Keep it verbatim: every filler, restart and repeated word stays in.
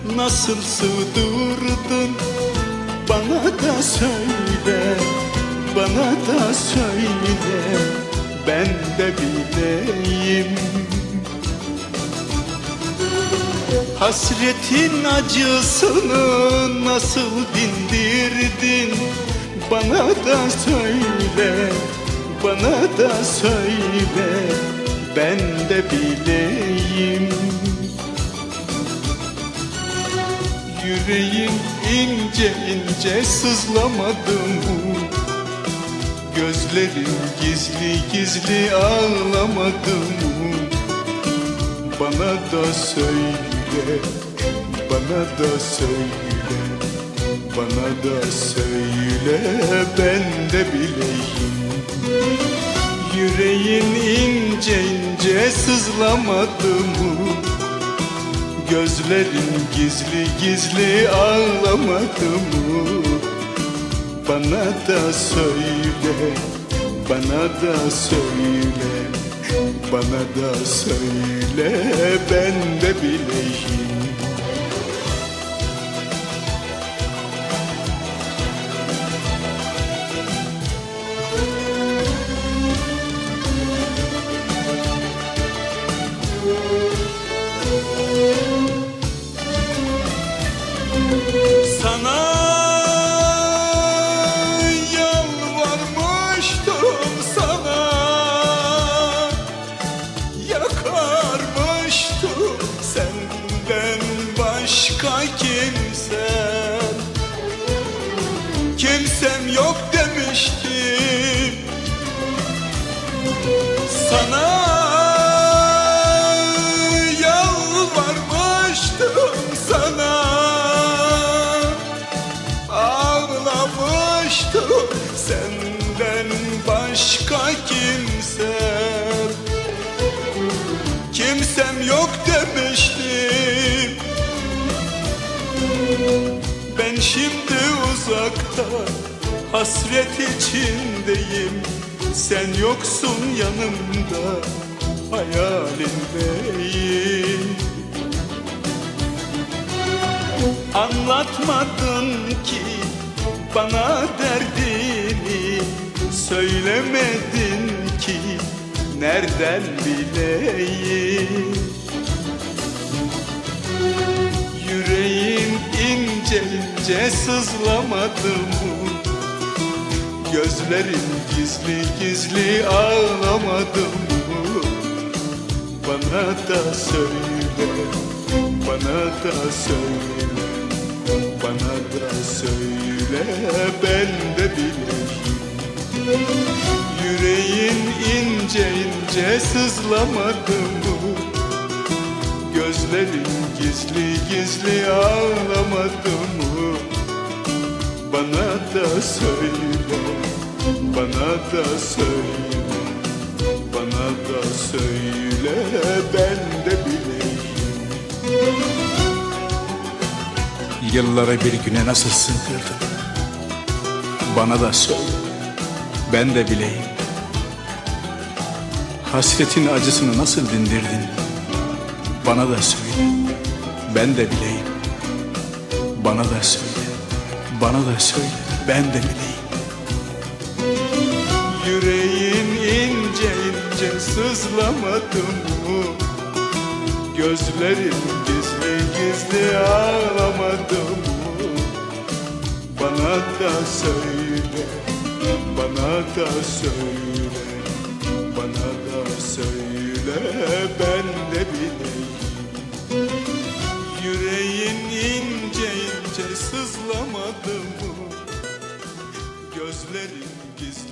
nasıl sığdırdın? Bana da söyle, bana da söyle, ben de bileyim. Hasretin acısını nasıl dindirdin? Bana da söyle, bana da söyle, ben de bileyim. Yüreğim ince ince sızlamadı mı? Gözlerim gizli gizli ağlamadı mı? Bana da söyle, bana da söyle, bana da söyle, ben de bileyim. Yüreğin ince ince sızlamadı mı? Gözlerin gizli gizli ağlamadı mı? Bana da söyle, bana da söyle, bana da söyle, ben de bileyim. Sana yalvarmıştım, sana yakarmıştım, senden başka kimsem, kimsem yok demiştim. Sana yalvarmıştım, sana ağlamıştım, senden başka kimsem, kimsem yok demiştim. Ben şimdi uzakta hasret içindeyim, sen yoksun yanımda, hayalindeyim. Anlatmadın ki bana derdini, söylemedin ki nereden bileyim. Yüreğim ince ince sızlamadı mı? Gözlerim gizli gizli ağlamadı mı? Bana da söyle, bana da söyle, bana da söyle, ben de bileyim. Yüreğin ince ince sızlamadı mı? Gözlerin gizli gizli ağlamadı mı? Bana da söyle, bana da söyle, bana da söyle, ben de bileyim. Yılları bir güne nasıl sığdırdın? Bana da söyle, ben de bileyim. Hasretin acısını nasıl dindirdin? Bana da söyle, ben de bileyim. Bana da söyle, bana da söyle, ben de bileyim. Yüreğin ince ince sızlamadı mı? Gözlerin gizli gizli ağlamadı mı? Bana da söyle, bana da söyle, bana da söyle, ben de bileyim. Yüreğin ince ince sızlamadı mı? Gözlerin gizli